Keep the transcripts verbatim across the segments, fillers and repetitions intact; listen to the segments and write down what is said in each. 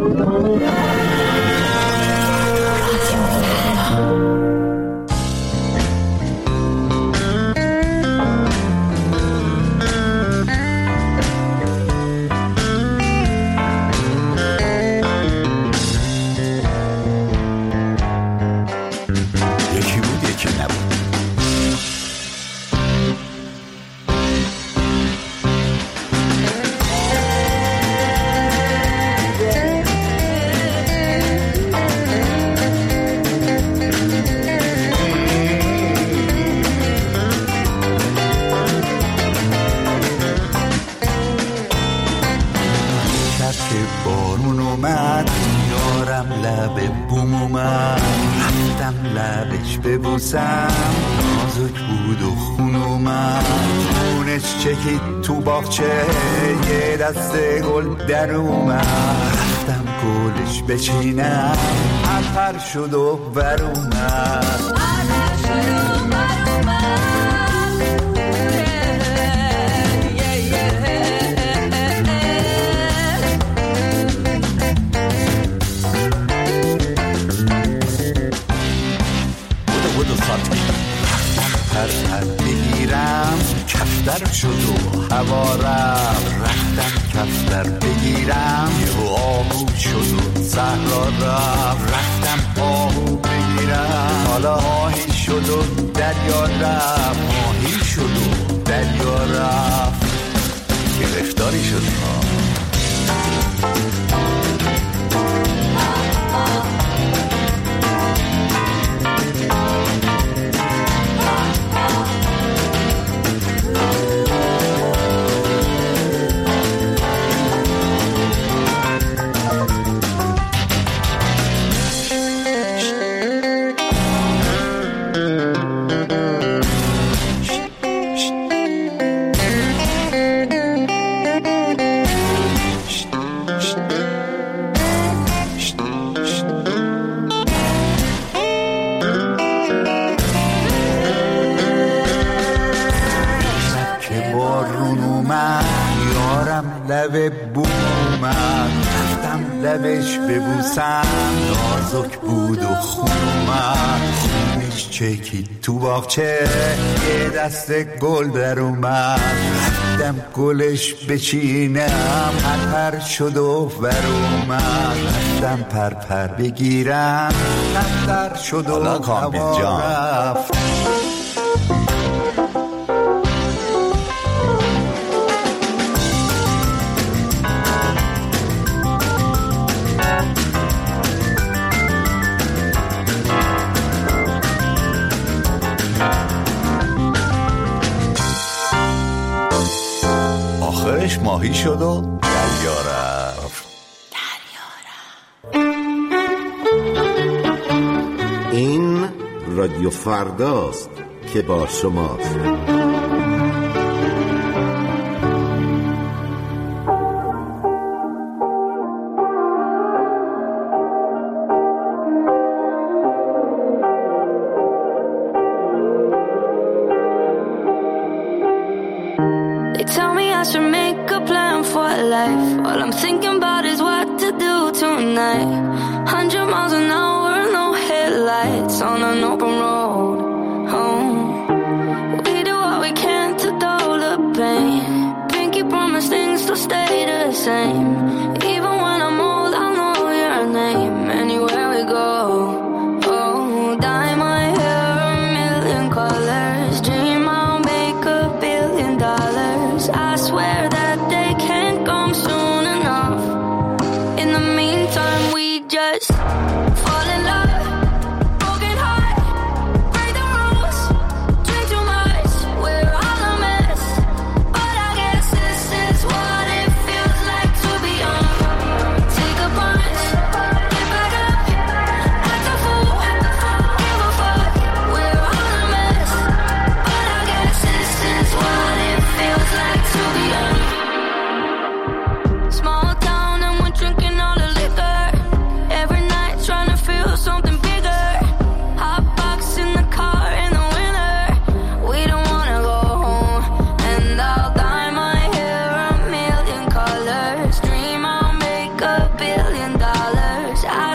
ببوسم نازک بود و خون اومد خونش چکید تو باغچه یه دست گل در اومد رفتم گلش بچینم عطر شد و بر اومد عطر شد و بر اومد پر پر بگیرم کفتر شد و هوا رفت رفتم کفتر بگیرم یه آهو شد و صحرا رفت رفتم آهو بگیرم حالا ماهی شد و دریا رفت ماهی شد و دریا رفت گرفتاری شد ها لب بوم اومد رفتم لبش ببوسم نازک بود و خون اومد خونش چکید تو باغچه یه دست گل در اومد رفتم گلش بچینم عطر شد و بر اومد رفتم پر پر بگیرم عطر شد و هوا رفت آخرش ماهی شد و دریا رفت این رادیو فرداست که با شماست. All I'm thinking about is what to do tonight. Hundred miles an hour, no headlights on an open road. Home. We do what we can to dull the pain. Pinky promise things to stay the same. Even when I'm old, I'll know your name. Anywhere we go. Oh, dye my hair a million colors. Dream I'll make a billion dollars. I swear that they can't come soon enough. In the meantime, we just fall in love, broken heart, break the rules, drink too much, we're all a mess. But I guess this is what it feels like to be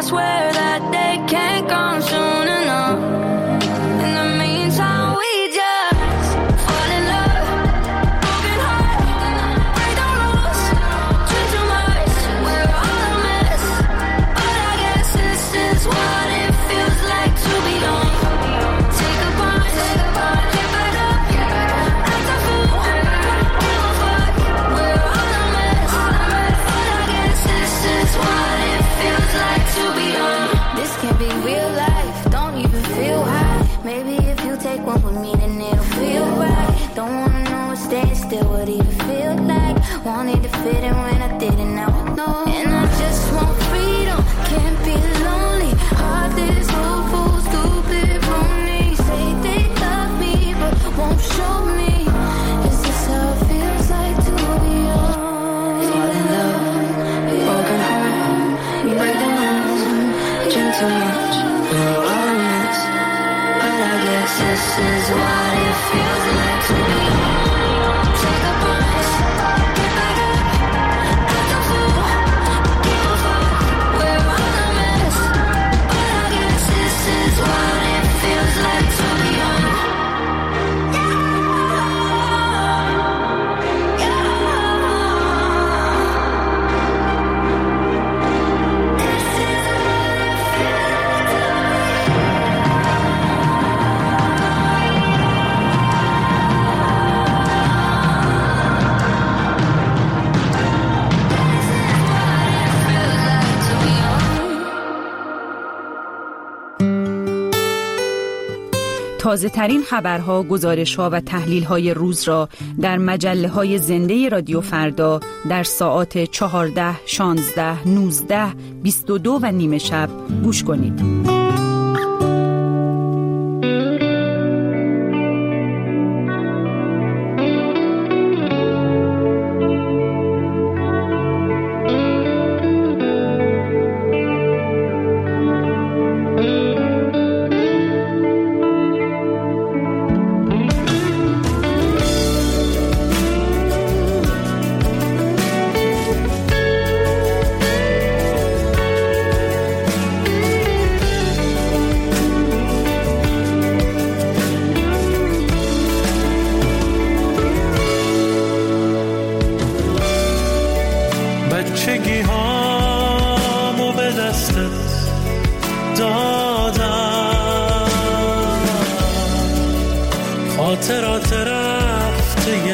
swear that they can't come soon enough. In the meantime, we just fall in love. Broken heart, break the rules. Drink too much, we're all a mess. But I guess this is what it feels like to be young. Take a punch, get back up, act a fool, give a fuck. We're all a mess, but I guess this is what it feels like to be young. This can't be real life, don't even feel high. Maybe if you take one with me, then it'll feel right. Don't wanna know what staying still would even feel like. Wanted to fit in when I didn't, now I know. And I just want freedom, can't be lonely. Heart is hopeful, stupid phony. Say they love me, but won't show me. Is this how it feels like to be young? Fall in love, broken heart, you break the rules. Drink too much, we're all a mess. But I guess this is what it feels like to be young. Take a punch, get back up, act a fool, give a fuck. We're all a mess, but I guess this is what it feels like to be young. Yeah, yeah. This is what it feels to be young. تازه ترین خبرها، گزارش‌ها و تحلیل‌های روز را در مجله‌های زنده رادیو فردا در ساعات چهارده، شانزده، نوزده، بیست و دو و نیمه شب گوش کنید. بچگی هامو به دستت دادم، خاطرات رفته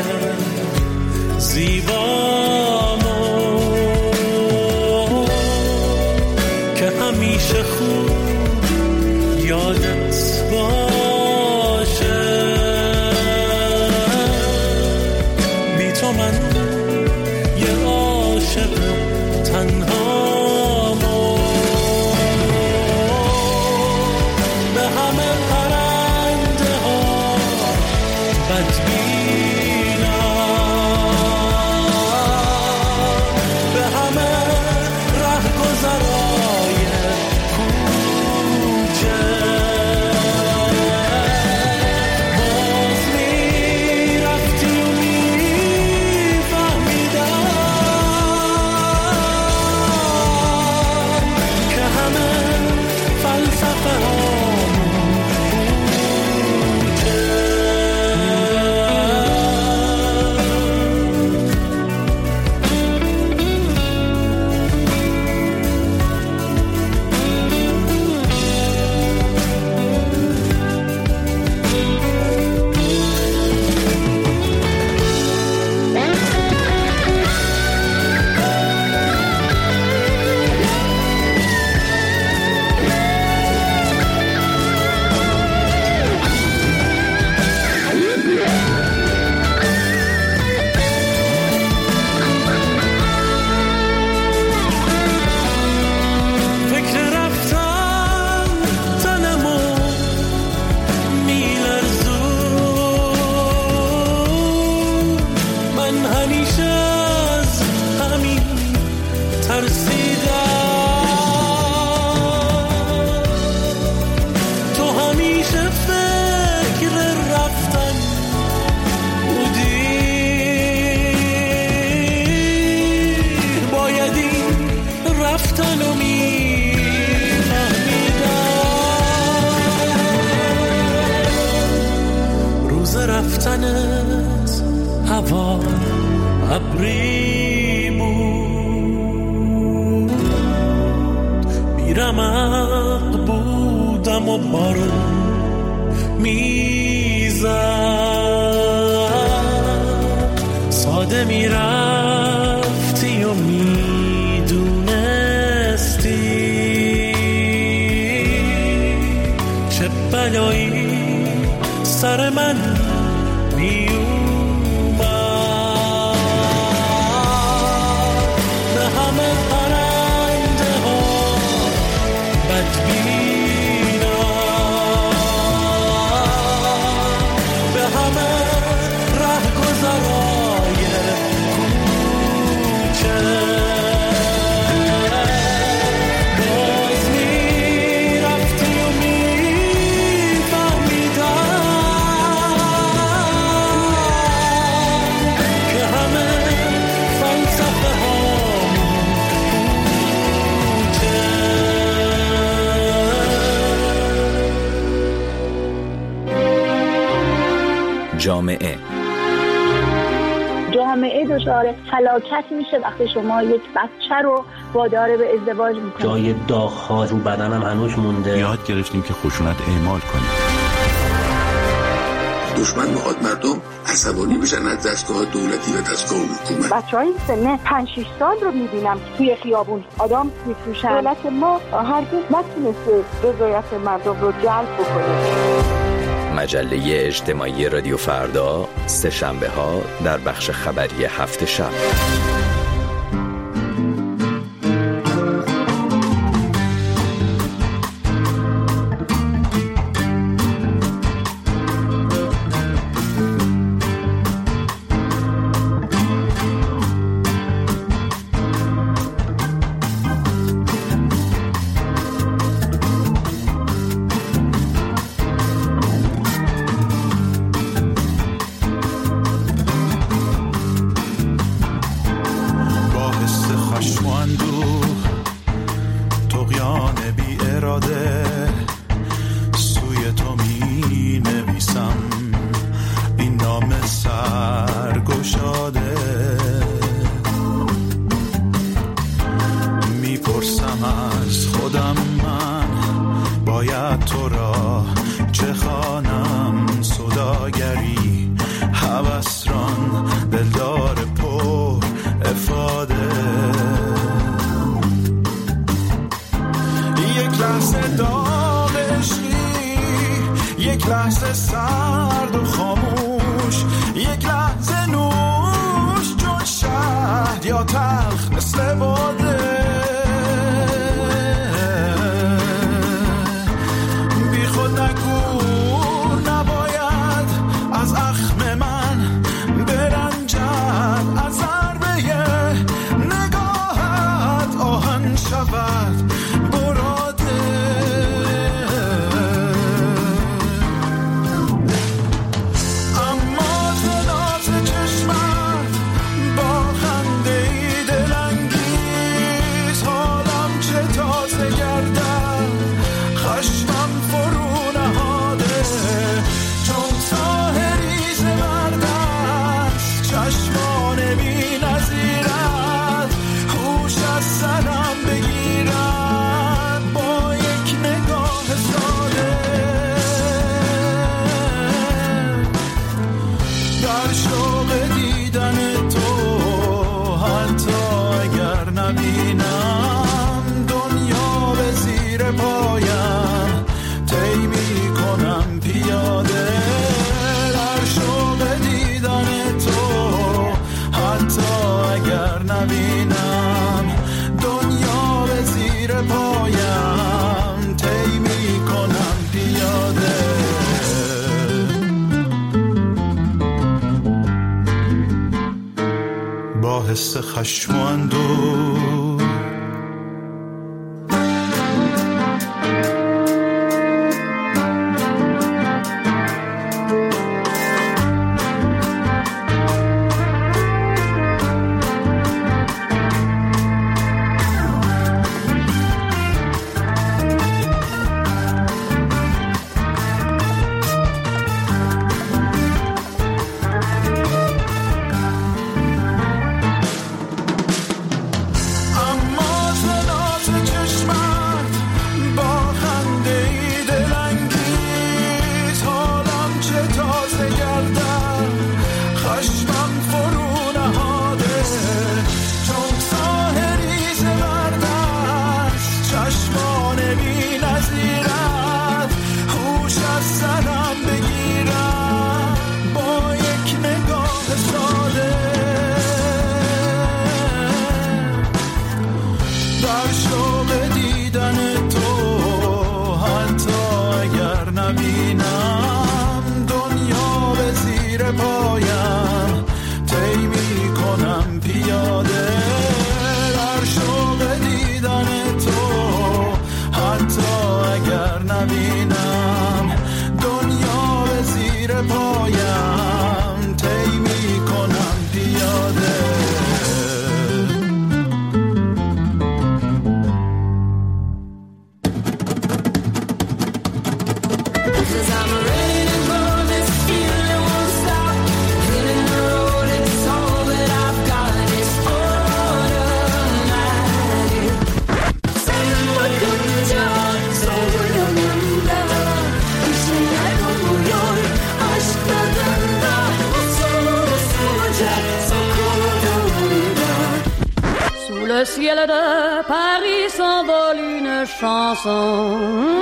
زیبامو که همیشه خوب یادت باشه. بی تو من یه عاشق تنهامو به همه پرنده ها بدبینم، به همه رهگذرای کوچه باز میرفتی و میفهمیدم که همه فلسفه هامون کوچه. فکر رفتن تنمو میلرزون، من همیشه از همین ترسیدم. تو همیشه فکر رفتن بودی، باید این رفتن رو میدیدی. رمق بودم و بارون میزد، ساده میرفتی و میدونستی چه بلایی سر من میومد. به همه پرنده ها بدبینم، به همه رهگذرای کوچه باز میرفتی و میفهمیدم که همه فلسفه هامون پوچه. جامعه جامعه دچار فلاکت میشه وقتی شما یک بچه رو وادار به ازدواج میکنید. جای داغ‌ها رو بدنم هنوز مونده. یاد گرفتیم که خشونت اعمال کنیم. دشمن میخواد مردم عصبانی بشن از دستگاه دولتی و دستگاه حکومت. بچه‌های سن پنج شش سال رو میبینم توی خیابون آدم میفروشن. دولت ما هرگز نتونسته رضایت مردم رو جلب بکنه. مجله اجتماعی رادیو فردا، سه شنبه ها در بخش خبری هفت شب. حس خشم و اندوه در شوق دیدن تو، حتی اگر نبینم دنیا به زیر پایم طی میکنم پیاده. در شوق دیدن تو، حتی اگر نبینم دنیا به زیر پایم طی میکنم پیاده. Le ciel de Paris s'envole une chanson.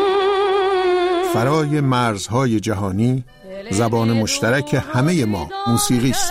فرای مرزهای جهانی زبان مشترک همه ما موسیقی است.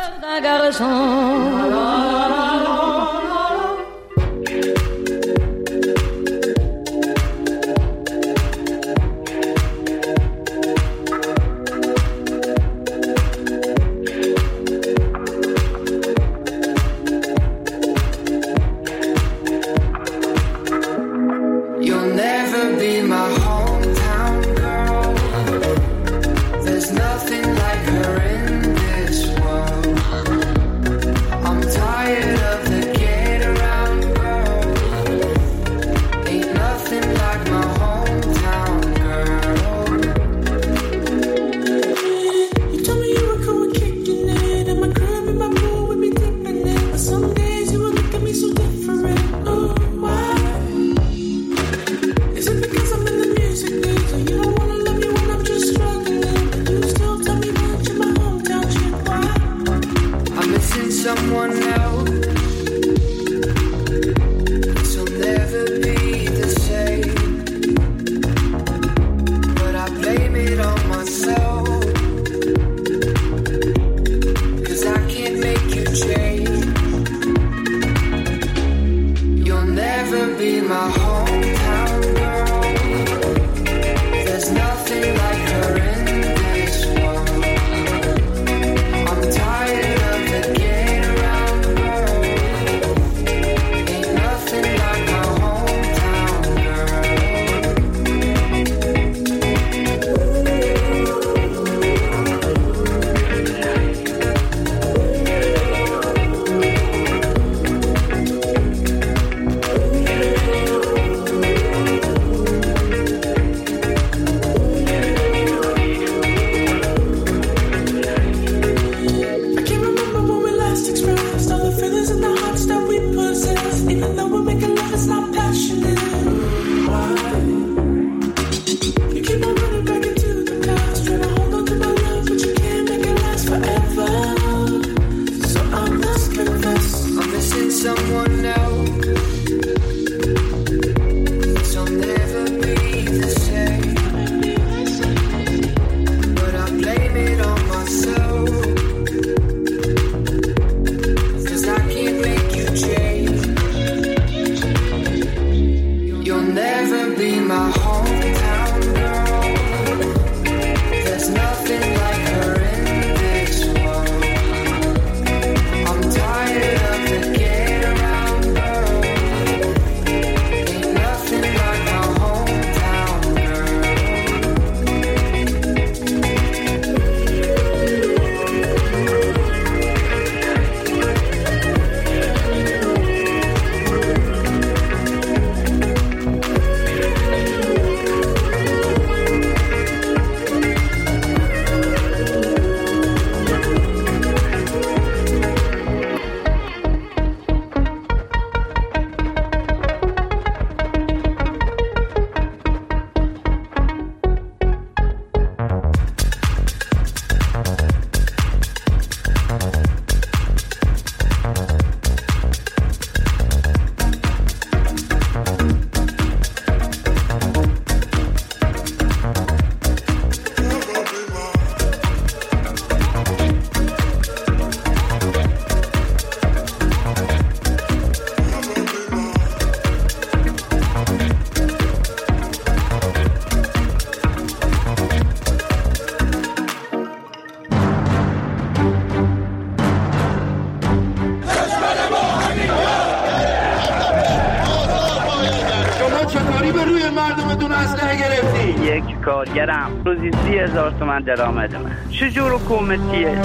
به روی مردمتون اسلحه گرفتی؟ یک کارگرم روزی سی هزار تومن درآمد من. چجور حکومتیه؟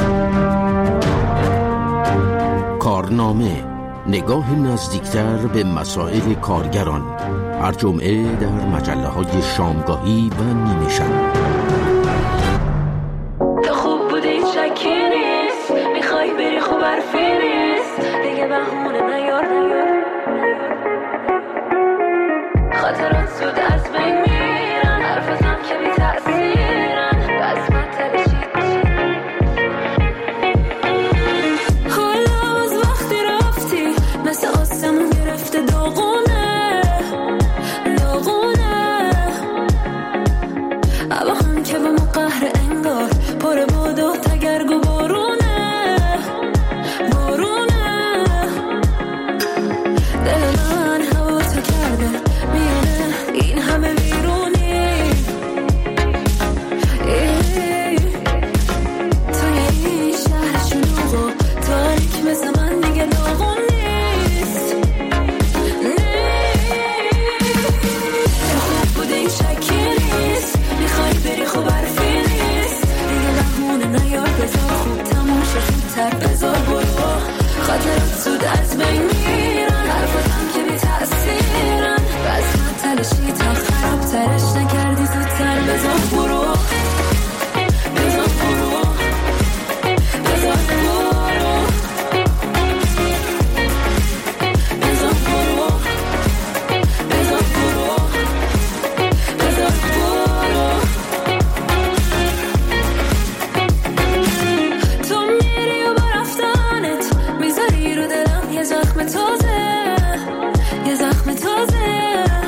کارنامه، نگاه نزدیکتر به مسائل کارگران، هر جمعه در مجله های شامگاهی و نیمه شب. تو خوب بودی شکی نیست، میخوای بری خوب حرفی نیست، دیگه بهونه نیار نیار، خاطرات زود از بین میرن، حرفتم که بی تأثیرن، بس مطلشی حالا از وقتی رفتی مثل آسمون گرفته داغونه داغونه، اما هم که به ما قهر انگار پر باد و تگرگ و بارونه بارونه، دل من هوا تو کرده میونه این همه ویرونی، توی این شهر شلوغ و تاریک مثل من دیگه داغون نیست، تو خوب بودی شکی نیست، میخوای بری خوب حرفی نیست، دیگه بهونه نیار، بذار خوب تموم شد زودتر، بذار برو، خاطرات زود از بین میرن، حرفتم که بی تأثیرن، بس مطلشی تا خراب ترش نکردی زودتر، بذار برو بذار برو بذار برو بذار برو بذار برو بذار برو، تو میری و با رفتنت میذاری رو دلم یه زخم تازه یه زخم تازه،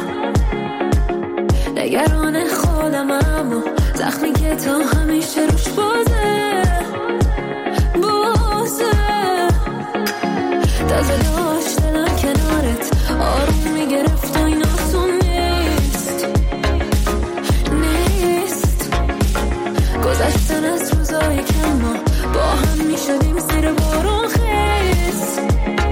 نگران خودم اما زخمی که تا همیشه روش بازه بازه، تازه داشت دلم کنارت آروم میگرفت و این آسون نیست نیست، گذشتن از روزای کم ما با هم میشدیم زیر بارون خیست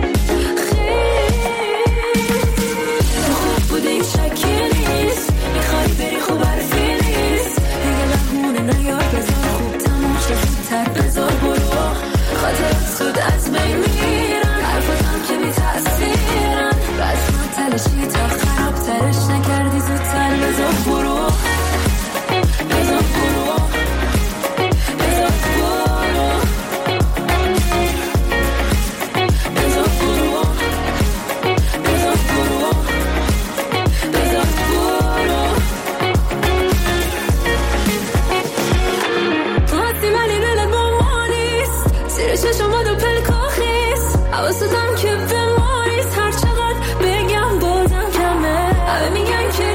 تو خوب بودی شکی نیست، میخوای بری خوب حرفی نیست، دیگه بهونه نیار، بذار خوب تموم شد زودتر، بذار برو، خاطرات زود از بین میرن، حرفتم که بی تأثیرن، بس مطلشی تا خراب ترش نکردی زودتر، بذار برو بذار برو بذار برو بذار برو بذار برو بذار برو، وقتی ولی دلت با ما نیست، زیر چشمات و پلکاخیست، حواستم که به ما نیست، هر چقدر بگم بازم کمه، همه میگن که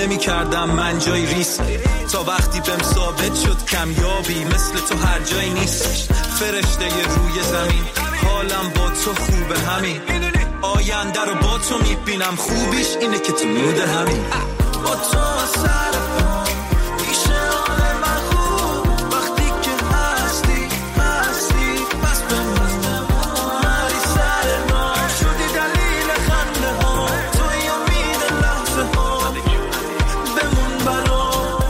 نمی کردم من جای ریسک تا وقتی بهم ثابت شد کمیابی مثل تو هر جایی نیست. فرشته ی روی زمین حالم با تو خوبه همین. آینده رو با تو میبینم خوبیش اینه که تو مود همین. با تو سر پا میشه حال من خوب وقتی که هستی هستی بس بمون مری سر ما شدی دلیل خنده ها توی امید لحظه ها بمون برا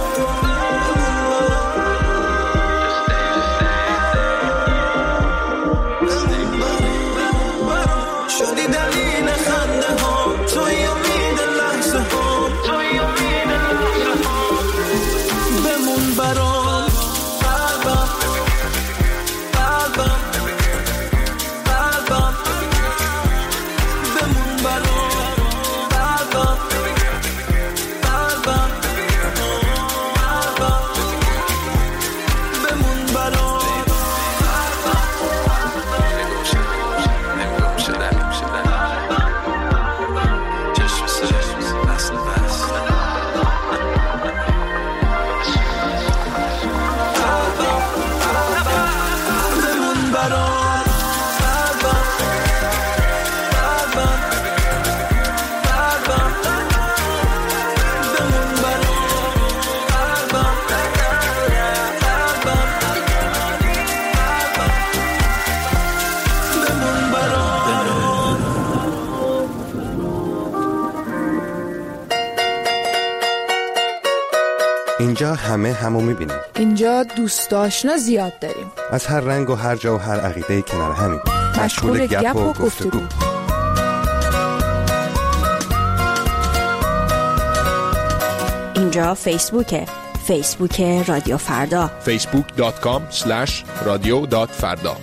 شدی دلیل خنده ها توی امید لحظه ها توی امید لحظه ها بمون برام قلبم قلبم قلبم بمون برام قلبم قلبم قلبم بمون برام اینجا همه همو میبینیم. اینجا دوست آشنا زیاد داریم. از هر رنگ و هر جا و هر عقیده کنار همین. مشغول گپ و گفتگو. اینجا فیسبوکه. فیسبوک رادیو فردا. فیسبوک دات کام اسلش رادیو دات فردا.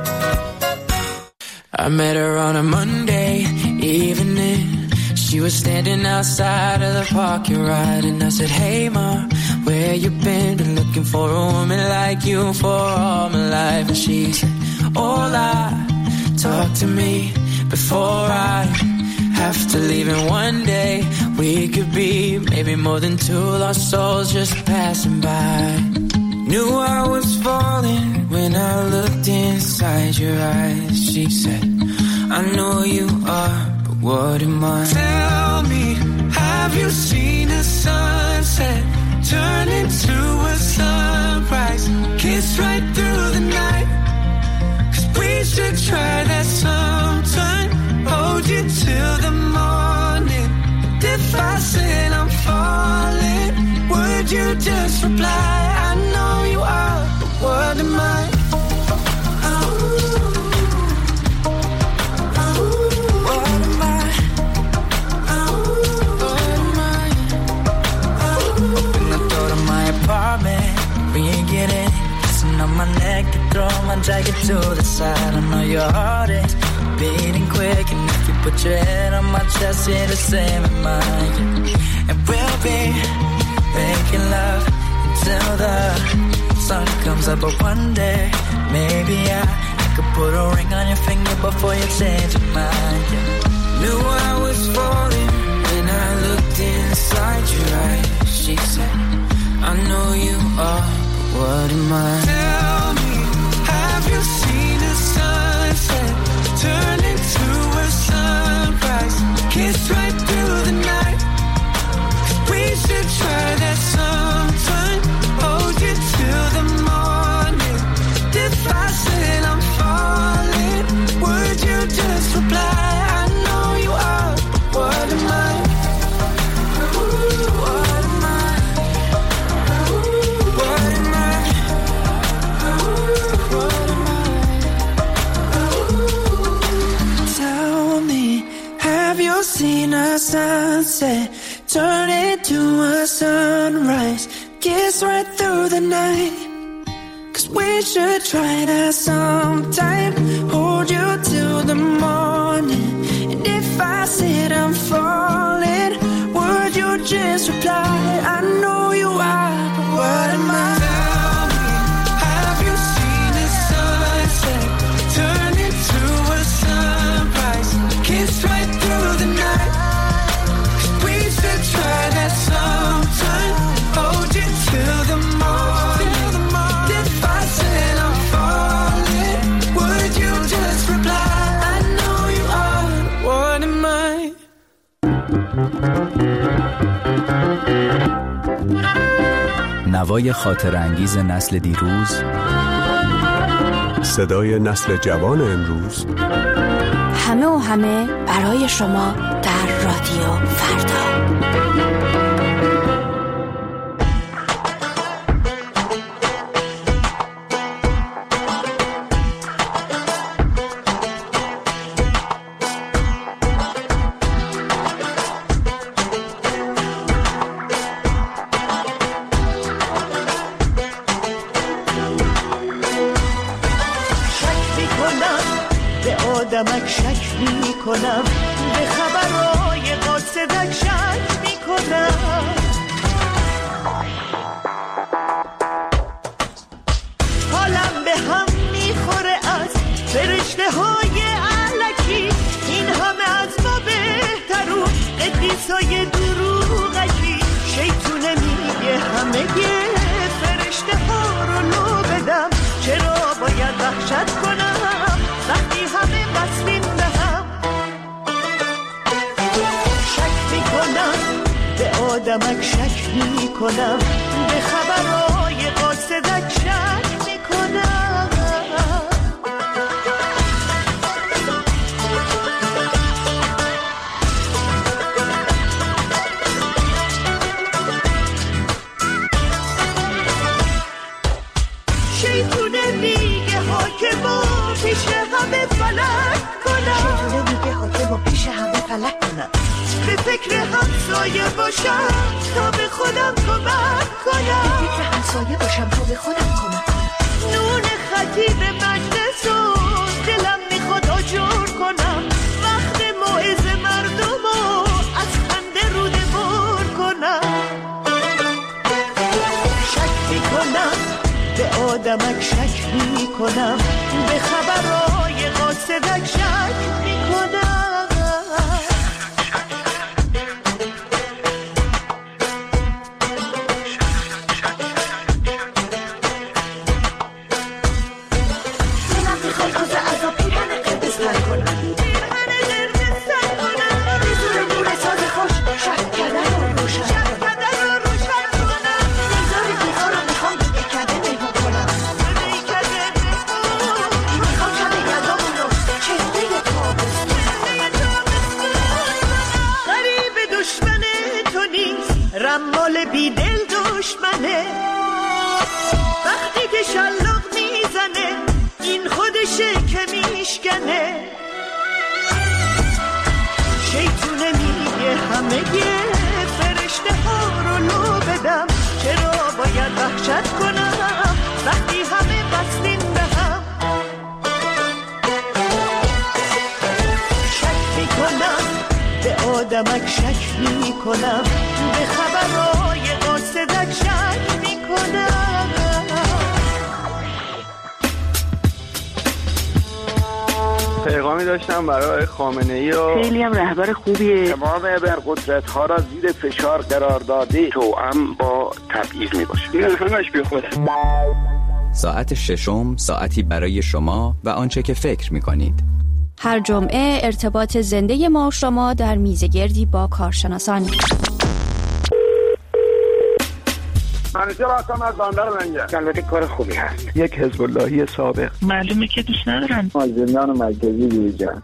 I met her on a Monday evening. She was standing outside of the parking lot, and I said, hey ma, where you been? Been looking for a woman like you for all my life. And she said, hola, talk to me before I have to leave. And one day we could be maybe more than two lost souls just passing by. Knew I was falling when I looked inside your eyes. She said, I know you are, but what am I? Tell me, have you seen a sunset turn into a sunrise? Kiss right through the night. 'Cause we should try that sometime. Hold you till the morning. And if I said I'm falling, would you just reply? I know you are, but what am I? My neck, you throw my jacket to the side. I know your heart is beating quick, and if you put your head on my chest, you're the same as mine. And we'll be making love until the sun comes up. But one day, maybe I, I could put a ring on your finger before you change your mind. Yeah. Knew I was falling when I looked inside your eyes. She said, I know you are. What am I? Tell me, have you seen a sunset turn into a sunrise? Kiss right through the night. 'Cause we should try that sometime. Hold you till the morning. If I said I'm falling, would you just reply? I know you are, but what am I? What am I? What am I? Seen a sunset turn into a sunrise, kiss right through the night. 'Cause we should try that sometime. Hold you till the morning. And if I said I'm falling, would you just reply? I know you are, but what am I? Tell me, have you seen a sunset turn into a sunrise, kiss right through the night? 'Cause we should try that song. نوای خاطر انگیز نسل دیروز، صدای نسل جوان امروز، همه و همه برای شما در رادیو فردا. آدمک شک می کنم، به خبرهای قاصدک شک می کنم. حالم به هم می خوره از فرشته های علکی، این همه از ما بهترون قدیسای دروغکی. شیطونه میگه همه یه فرشته ها رو لو بدم، چرا باید وحشت کنم وقتی همه وصلین به هم. شک می کنم به آدمک شک می کنم، به خبرهای قاصدک شک می کنم. شیطونه میگه حاکما پیش همه فلک کنم، شیطونه میگه حاکما پیش همه فلک کنم. به فکر همسایه باشم تا به خودم کمک کنم، به فکر همسایه باشم تا به خودم کمک کنم. نون خطیب مجلس و دلم میخواد آجر کنم، وقت موعظه مردم و از خنده روده بر کنم. شک میکنم به آدمک شک می کنم، به خبرهای قاصدک شک می کنم. دلم میخواد خوزه عذاب پیرهن قرمز تر کنم، پیرهن قرمز تر کنم. به زور نور ساز خوش شک کردن رو روشن کنم، نزار بیزار رو میخوام به کده نگو کنم. رمال بی دل دشمنه، وقتی که شلاق میزنه این خودشه که میشکنه. شیطونه میگه همه یه فرشته ها رو لو بدم، چرا باید وحشت کنم وقتی همه بستین به هم. شک میکنم به آدمک شک میکنم، به خبرهای قاصدک شک میکنم. پیغامی داشتم برای خامنه‌ای و خیلی هم رهبر خوبیه. تمام ابرقدرت‌ها را زیر فشار قرار داده، توأم با تبعیض میباشه. این همش بی خوده. ساعت ششم ساعتی برای شما و آنچه که فکر میکنید. هر جمعه ارتباط زنده ما و شما در میزگردی با کارشناسان. منیجر هستم از بندر منگه. البته کار خوبی هست. یک حزب اللهی سابق. معلومه که دوست ندارن. مازندران مرکزی بیرجان.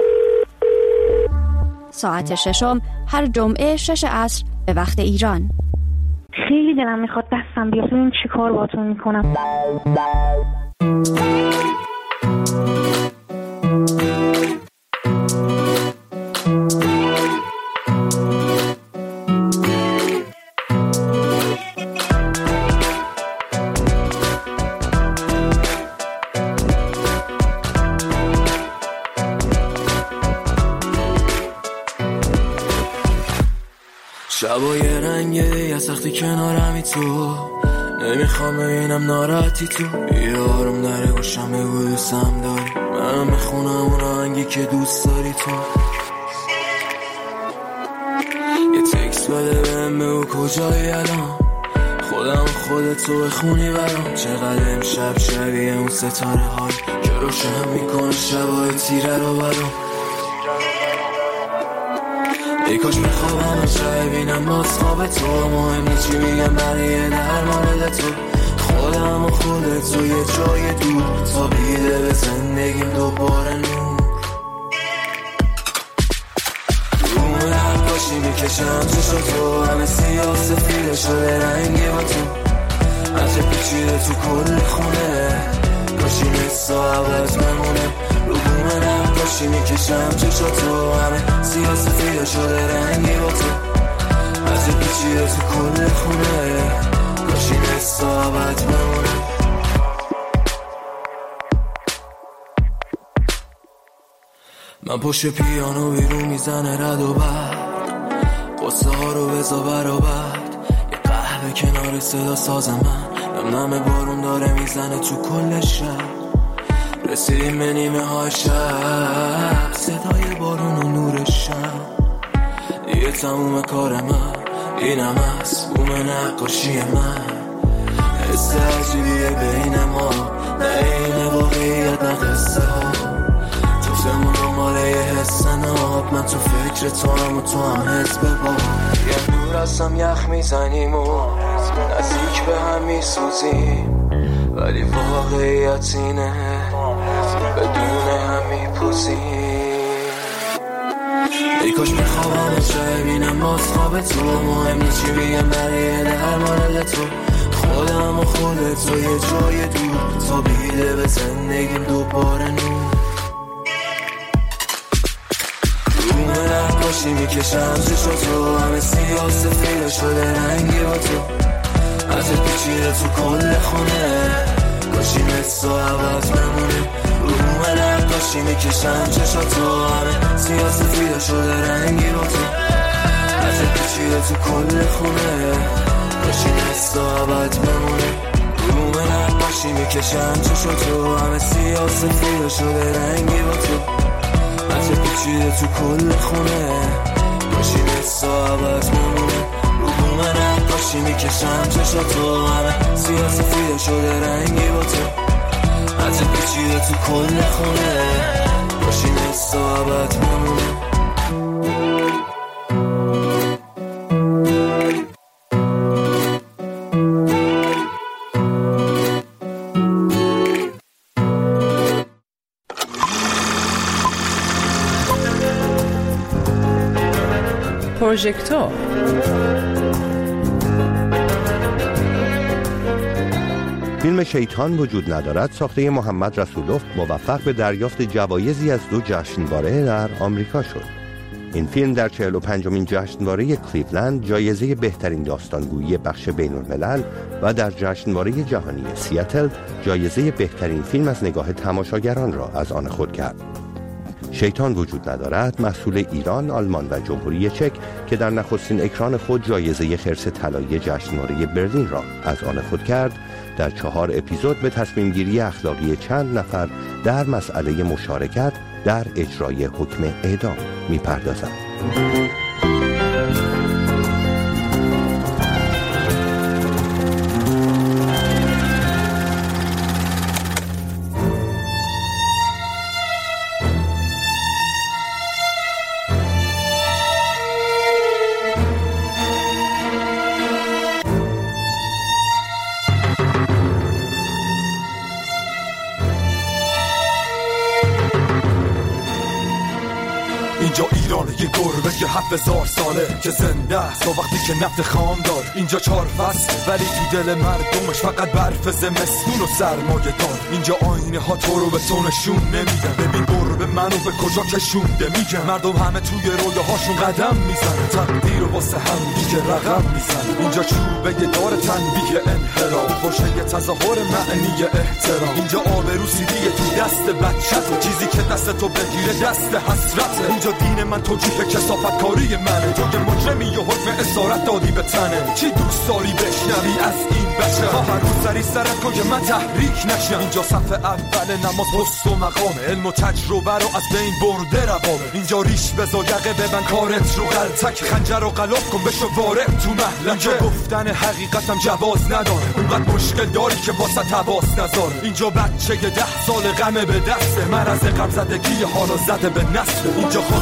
ساعت ششم هر جمعه شش عصر به وقت ایران. خیلی دلم میخواد دستم بیاد، ببین چی کار باهاتون میکنم. شبای رنگه یه سختی کنارمی تو، نمیخوام ببینم ناراحتی تو. یارم نره گوشم بگو دوستم داری، منم بخونم اون آهنگی که دوست داری تو. یه تکست بده بهم بگو کجایی الان، خودم خودتو بخونی برام. چقدر امشب شبیه اون ستاره های که روشن میکنه شبای تیره رو برام. ای کاش بخوابم شب ببینم باز خواب تو، مهم نیست چی میگم برای درمان تو. خودم و خودت تو یه جای دور تا بیده به زندگیم دوباره نور. روم نقاشی میکشم چشم تو، همه سیاه سفیده شده رنگی با تو، عجب پیچیده تو کل خونه، کاشی مثل عوض بمونه. روم نقاشی میکشم چشم تو، همه سیاه سفیده شده رنگی با تو، عجب پیچیده تو کل خونه، کاشی مثل عوض بمونه. من پشت پیانو بیرون میزنه رد و برد، قصه ها رو بزا برابر، یه قهوه کنار صدا ساز من، نم نم بارون داره میزنه تو کل شب. رسیدیم به نیمه های شب، صدای بارون و نور شب، دیگه تموم کار من اینم هست بوم نقاشی من. حس عجیبیه بین ما، نه این واقعیت نه قصه ها، جفتمون دنباله یه حس ناب، من تو فکر تو هم و تو هم حس ببا. یه دور هستم یخ میزنیم و نزدیک به هم میسوزیم، ولی واقعیت اینه بدون هم میپوزیم. ای کاش میخوابم و چه بینم باز خواب تو، مهم نیست چی بگم برای در مورد تو. خودم و خودت تو یه جای دور تا بیده به زندگیم دوباره نور. روم نقاشی میکشم چشم تو، همه سیاه سفیده شده رنگی با تو، عجب پیچیده تو کل خونه، کاشی مثل عوض بمونه. روم نقاشی میکشم چشم تو، همه سیاه سفیده شده رنگی با تو، عجب پیچیده تو کل خونه، کاشی مثل عوض بمونه. روم نقاشی میکشم چشم تو، همه سیاه سفیده شده رنگی با تو، عجب پیچیده تو کل خونه، کاشی مثل عوض بمونه. روم نقاشی میکشم چشم تو، همه سیاه سفیده شده رنگی با تو، عجب پیچیده تو کل خونه، کاشی مثل عوض بمونه. پروژکتور فیلم شیطان وجود ندارد ساخته محمد رسولوف موفق به دریافت جوایزی از دو جشنواره در آمریکا شد. این فیلم در چهل و پنجمین جشنواره کلیولند جایزه بهترین داستانگویی بخش بین الملل و در جشنواره جهانی سیاتل جایزه بهترین فیلم از نگاه تماشاگران را از آن خود کرد. شیطان وجود ندارد محصول ایران، آلمان و جمهوری چک که در نخستین اکران خود جایزه خرس طلایی جشنواره برلین را از آن خود کرد، در چهار اپیزود به تصمیم گیری اخلاقی چند نفر در مسئله مشارکت در اجرای حکم اعدام می‌پردازد. اینجا ایرانه یه گربه که هفت هزار ساله که زنده است تا وقتی که نفت خام دار. اینجا چهار فصل ولی تو دل مردمش فقط برف زمستون و سرمایه دار. اینجا آینه ها تو رو به تو نشون نمیدن، ببین گربه منو به کجا کشونده. میگن مردم همه توی رویاهاشون قدم میزنن، تقدیر و واسه هم دیگه رقم میزنن. اینجا چوبه دار تنبیه انحراف، باشه یه تظاهر معنی احترام. اینجا آبرو سیدیه تو دست بچت و چیزی که دست تو بگیره دست حسرته. اینجا دین من توجیه کثافت کاری منه، تو یه مجرمی و حکم اسارت دادی به تنه. چی دوست داری بشنوی از این بچه ها؟ هر روز سری سرت کن که من تحریک نشم. اینجا صف اول نماز حس و مقام، علم و تجربه رو از بین برده روابه. اینجا ریش بزا یقه ببن کارت رو غلطک، خنجر رو غلاف کن بشو وارد تو محل. اینجا گفتن حقیقتم جواز نداره، اونقدر مشکل داری که واسه تواس نذاره. اینجا بچه ده سال غمه به دسته، مرض غم زدگی حالا زده به نسل. اینجا خاک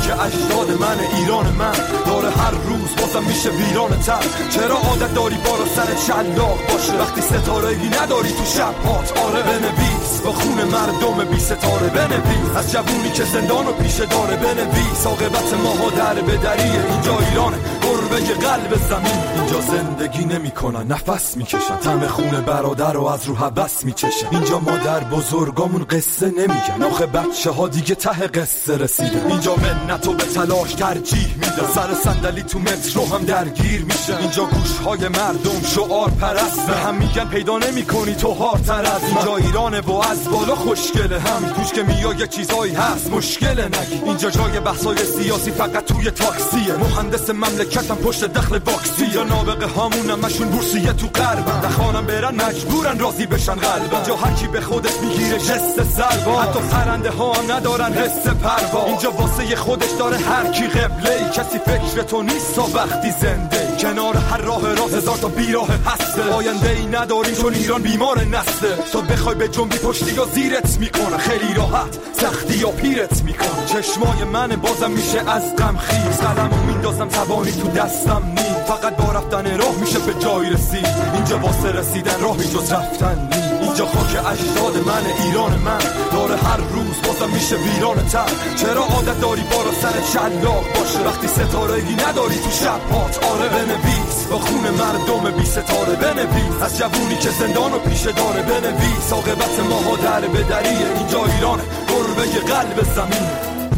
اجداد من، ایران من داره هر روز بازم میشه ویران تر. چرا عادت داری بالا سر شلاق باشه وقتی ستاره‌ای نداری تو شب هات؟ آره بنویس با خون مردم بی ستاره، بنویس از جوونی که زندانو پیشه داره، بنویس عاقبت ماها در به دریه. اینجا ایرانه قربه قلب زمین، اینجا زندگی نمیکنن نفس میکشن، طعم خون برادر رو از رو هوس میچشن. اینجا مادر بزرگامون قصه نمیگن، آخه بچه ها دیگه ته قصه رسیدن. اینجا منتو به تلاش ترجیح میدن، سر صندلی تو مترو هم درگیر میشن. اینجا گوشهای مردم شعار پرست، به هم میگن پیدا نمیکنی تو هارتر از. اینجا ایرانه و از بالا خوشگله، همین توش که میای یه چیزایی هست مشکله نگی. اینجا جای بحثای سیاسی فقط توی تاکسیه، مهندس مملکتم پشت دخل واکسی. یا نابغه هامون همشون بورسیه تو غربن، نخوانم برن مجبورن راضی بشن قلبن. اینجا هر کی به خودش میگیره جست سربا، حتی پرنده ها هم ندارن حس پروا. اینجا واسه خودش داره هر کی قبله، کسی فکر تو نیست تا وقتی زنده. کنار هر راه راز هزار تا بیراه هسته، آینده ای نداری چون ایران بیمار نسته. تو بخوای به جنبی پشتی یا زیرت میکنه، خیلی راحت سختی یا پیرت میکنه. چشمای من بازم میشه از غم خیز، قلمو میندازم توانی تو دستم نیم. فقط با رفتن راه میشه به جای رسید، اینجا واسه رسیدن راهی جز رفتن نیم. اینجا خاک اجداد من، ایران من داره هر روز بازم میشه ویران تر. چرا عادت داری بالا سر شلاق باشه وقتی ستاره‌ای نداری تو شب هات؟ آره بنویس با خون مردم بی ستاره، بنویس از جوونی که زندانو پیشه داره، بنویس عاقبت ماها در به دریه. اینجا ایران قربه قلب زمین.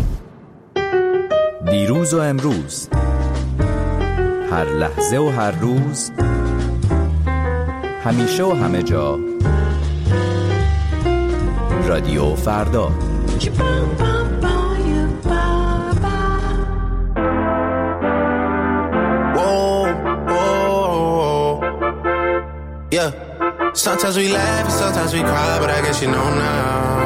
دیروز و امروز، هر لحظه و هر روز، همیشه و همه جا، رادیو فردا. Yeah, sometimes we laugh and sometimes we cry, but I guess you know now,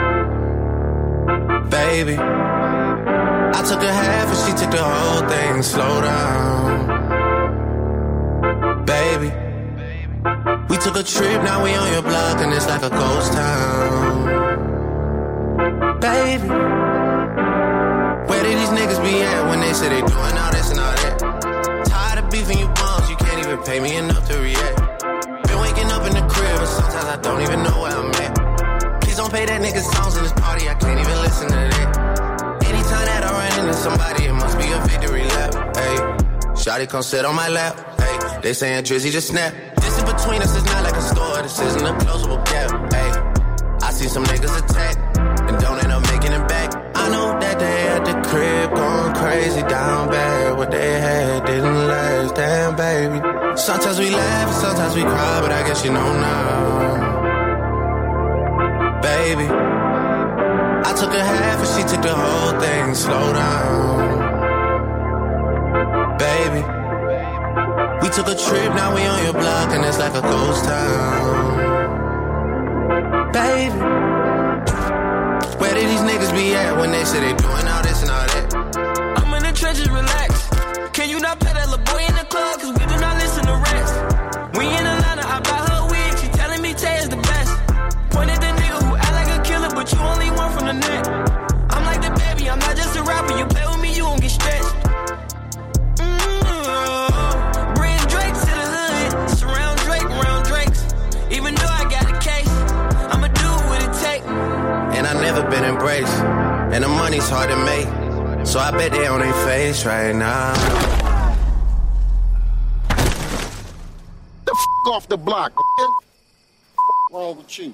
baby. I took a half and she took the whole thing. Slow down, baby. We took a trip, now we on your block and it's like a ghost town, baby. Where did these niggas be at when they say they doing all this and all that? Tired of beefing you bums, you can't even pay me enough to react. Been waking up in the crib and sometimes I don't even know where I'm at. Please don't pay that nigga songs in this party, I can't even listen to that. Anytime that I run into somebody, it must be a victory lap. Hey, shawty come sit on my lap. Hey, they saying Drizzy just snap. This in between us is not like a store, this isn't a closable gap. Hey, I see some niggas attack and don't end up making it back. I know that they at the crib going crazy down bad. What they had didn't last, damn baby. Sometimes we laugh and sometimes we cry, but I guess you know now, baby. I took a half and she took the whole thing. Slow down, baby. We took a trip, now we on your block and it's like a ghost town, baby. Where did these niggas be at when they say they doing all this and all that? I'm in the trenches, relax. Can you not pet that little boy in the club? Cause we do not listen to rats. We in Atlanta, I buy her wig. She telling me Tay is the best. Pointed the nigga who act like a killer, but you only one from the net. I'm like the baby, I'm not just a rapper. You play with me, you won't get stretched. Mm-hmm. Bring Drake to the hood. Surround Drake, around Drakes. Even though I got a case, I'ma do what it take. And I never been embraced, and the money's hard to make, so I bet they on their face right now. The f*** off the block, man. Wrong with you?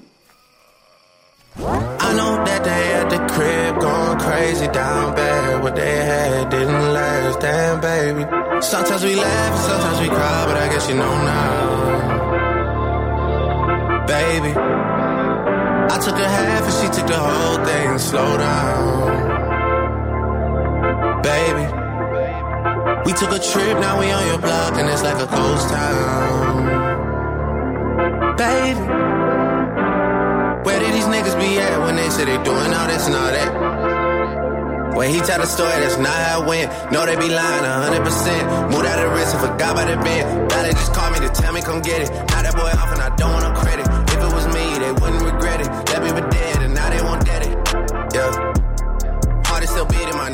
I know that they at the crib going crazy down bad. What they had didn't last, damn baby. Sometimes we laugh and sometimes we cry, but I guess you know now, baby. I took a half and she took the whole thing. Slow down, baby. We took a trip, now we on your block and it's like a ghost town, baby. Where did these niggas be at when they say they doing all this and all that? When he tell the story, that's not how it went. No, they be lying a hundred percent. Moved out of the wrist and forgot about the bend. Now they just call me to tell me come get it. Now that boy off and I don't want no credit. If it was me, they wouldn't regret it. That baby dead and now they won't dead it. Yeah. Heart is still beating, my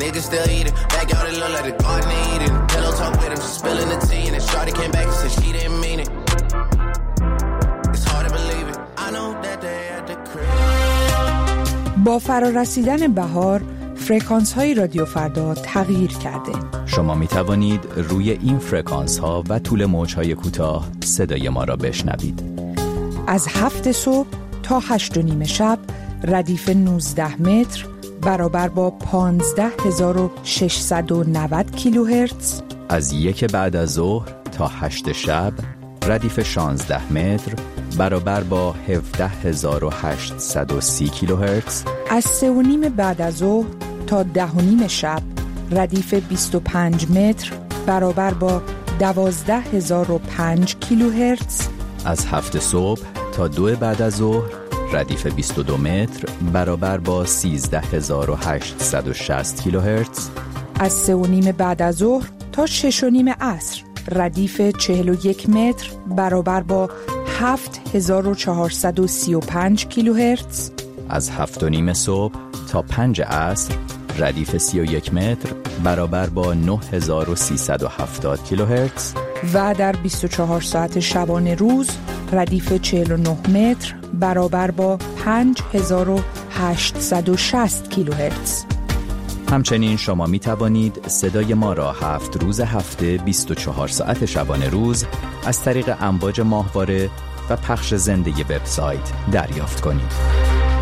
niggas still eating. Backyard it look like the garden they eating. Pillow talk with him, she spilling the tea. And then shorty came back and said she didn't mean it. It's hard to believe it. I know that they at the crib. با فرارسیدن بهار فرکانس های رادیو فردا تغییر کرده. شما می توانید روی این فرکانس ها و طول موج های کوتاه صدای ما را بشنوید. از هفت صبح تا هشت و نیم شب ردیف نوزده متر برابر با پانزده هزار و ششصد و نود کیلوهرتز. از یک بعد از ظهر تا هشت شب ردیف شانزده متر برابر با هفده هزار و هشتصد و سی کیلوهرتز. از سه و نیم بعد از ظهر تا ده و نیم شب ردیف بیست و پنج متر برابر با دوازده هزار و پنج کیلوهرتز. از هفت صبح تا دو بعد از ظهر ردیف بیست و دو متر برابر با سیزده هزار و هشتصد و شصت کیلوهرتز. از سه و نیم بعد از ظهر تا شش و نیم عصر ردیف چهل و یک متر برابر با هفت هزار و چهارصد و سی و پنج کیلوهرتز. از هفت و نیم صبح تا پنج عصر ردیف سی و یک متر برابر با نه هزار و سیصد و هفتاد کیلوهرتز. و در بیست و چهار ساعت شبانه روز ردیف چهل و نه متر برابر با پنج هزار و هشتصد و شصت کیلوهرتز. همچنین شما می توانید صدای ما را هفت روز هفته بیست و چهار ساعت شبانه روز از طریق امواج ماهواره و پخش زنده وبسایت دریافت کنید.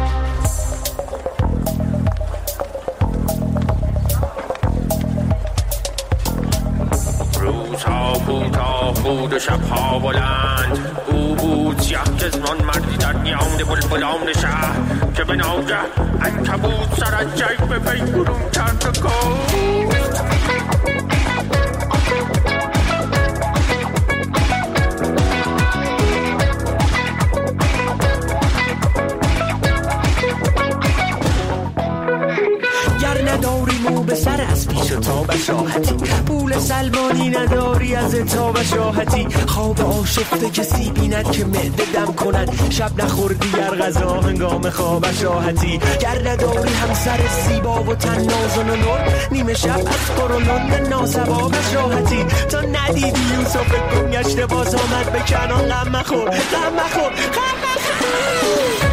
روزها کوتاه بود و شبها بلند، او بود سیاه چشمان مردی در میان بلبلان شهر که به ناگه عنکبوت سر از جیب وی برون کرد و گفت نداری مو به سر از پیش و تابش راحتی، پول سلمانی نداری از تابش راحتی، خواب آشفته کسی بیند که معده دم کند، شب نخوردی گر غذا هنگام خوابش راحتی، گر نداری همسر زیبا و تن نازن و نور، نیمه شب از قرولون ناسبابش راحتی، تا ندیدی یوسف گم گشته باز آمد به کنان، غم مخور غم مخور غم مخور.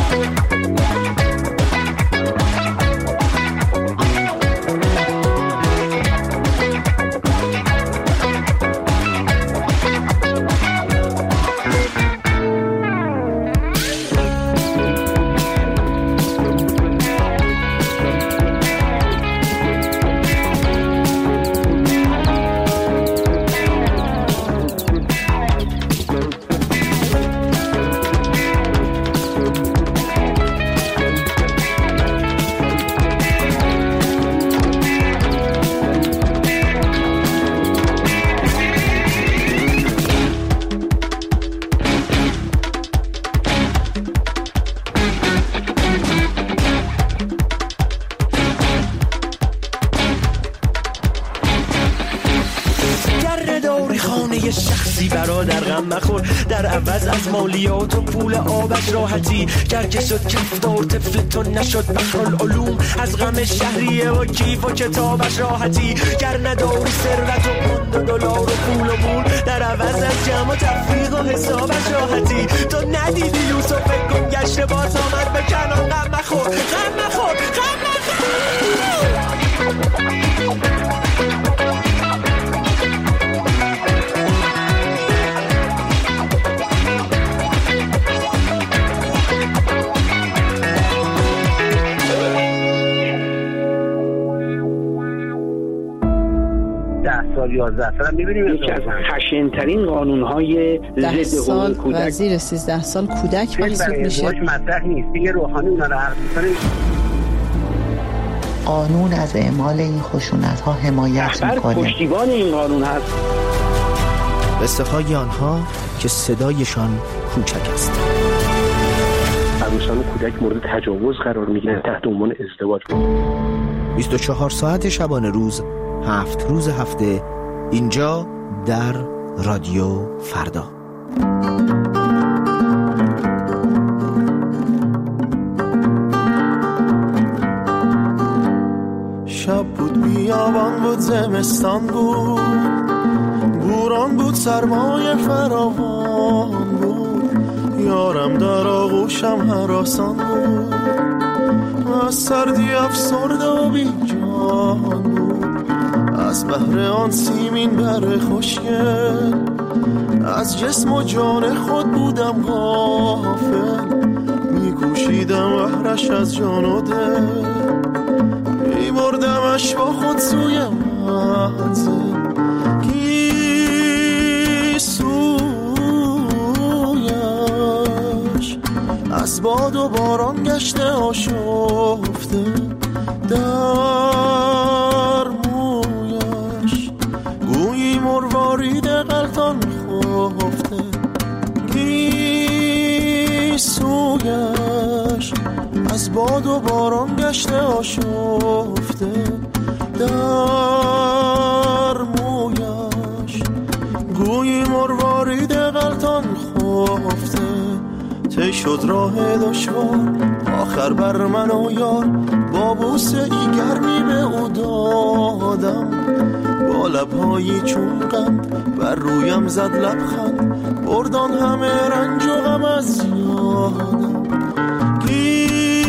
در عوض از مالیات و پول آبش راحتی، گر که شد کفدار طفل تو نشد بحرالعلوم، از غم شهریه و کیف و کتابش راحتی، گر نداری ثروت و پوند و دلار و پول و مول، در عوض از جمع و تفریق و حسابش راحتی، تو ندیدی یوسف گم گشته باز آمد به کنان، غم مخور غم مخور غم مخور. یازده سال می‌بینیم یکی از خشن‌ترین قانون‌های ضد حقوق کودک و زیر سیزده سال کودک محسوب میشه. مطرح نیست دیگه، روحانی اونا رو حرف می‌کنه. قانون از اعمال این خشونت‌ها حمایت می‌کنه. پشتیبان این قانون هست. قصه های آنها که صدایشان کوچک است. عروسان و کودک مورد تجاوز قرار می‌گیرن تحت عنوان ازدواج. بیست و چهار ساعت شبانه روز، هفت روز هفته، اینجا در رادیو فردا. شب بود بیابان بود زمستان بود بوران بود سرمایه فراوان بود یارم در آغوشم هراسان بود از سردی افسرده و بی جان بود از بحر آن سیمین بر خوشگل از جسم و جان خود بودم غافل میکوشیدم بحرش از جان و دل میبردمش با خود سوی منزل کی سویش از باد و باران گشته آشفته در مویش گویی مروارید غلطان خفته کی سویش از باد و باران گشته آشفته در مویش گویی مروارید غلطان خفته تی شد راه دشوار آخر بر من و یار با بوسه ای گرمی به او دادم با لبهایی چون قند بر رویم زد لبخند بردان همه رنج و غم از یادم کی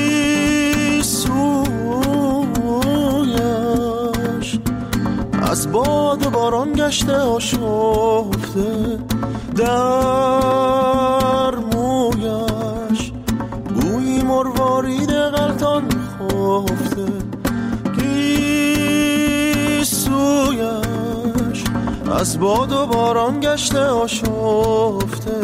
سویش از باد و باران گشته آشفته در مویش گویی مروارید غلطان خفته کی سویش از باد و باران گشته آشفته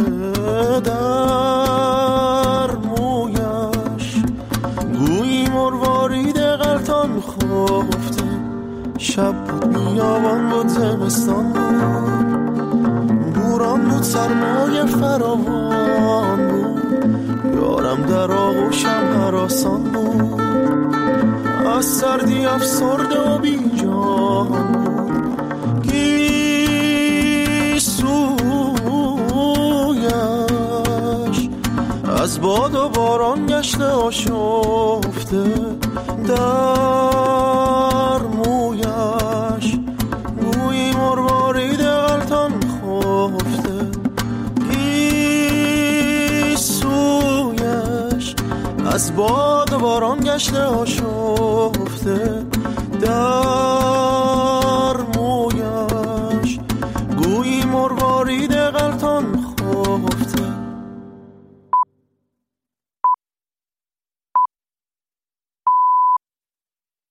در مویش گویی مروارید غلطان خفته شب بود بیابان بود زمستان بود بوران بود سرمایه فراوان بود یارم در آغوشم هراسان بود از سردی افسرده و بی جان بود کی سویش از باد و باران گشته آشفته در مویش گویی مروارید غلطان خفته کی سویش از باد و باران گشته آشفته